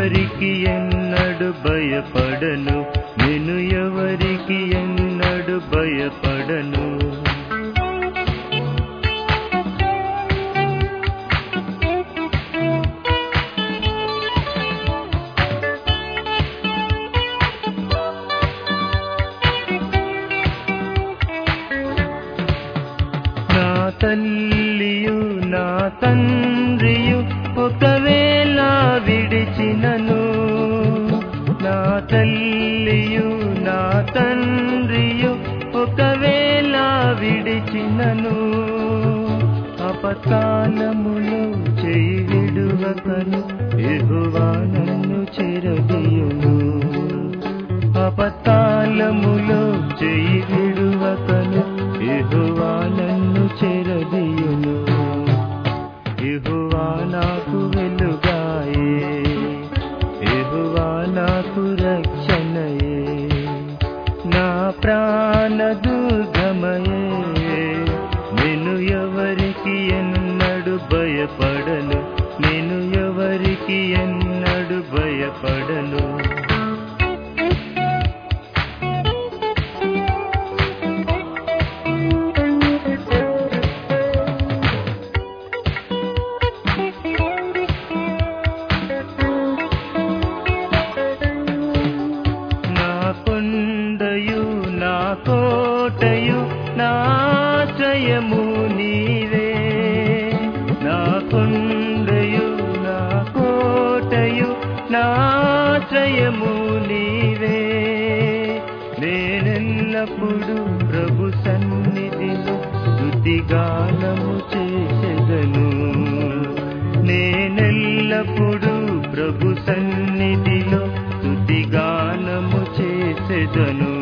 ఎవరికి ఎన్నడు భయపడను, నేను ఎవరికి ఎన్నడు భయపడను. నా తల్లియు నా తండ్రియు ఒకవేళ విడిచినను, నా తల్లియు నా తండ్రియు ఒకవేళ విడిచినను, అపకాలములో చేయి విడువకను యెహోవా నన్ను చెరదీయును. అపకాలములో చేయి విడువకను యెహోవా నన్ను చెరదీయును. యెహోవా నాకు వెలుగాయే, యెహోవా నాకు రక్షణయే, నా ప్రాణ దుర్గమయే, నేను ఎవరికి ఎన్నడు భయపడను, నేను ఎవరికి ఎన్నడు భయపడను. నా కోటయు నా ఆశ్రయము నీవే, నా కొండయు నా కోటయు నా ఆశ్రయము నీవే, నేనెల్లప్పుడు ప్రభు సన్నిధిలో స్తుతిగానము చేసెదను, నేనెల్లప్పుడు ప్రభు సన్నిధిలో స్తుతిగానము చేసెదను.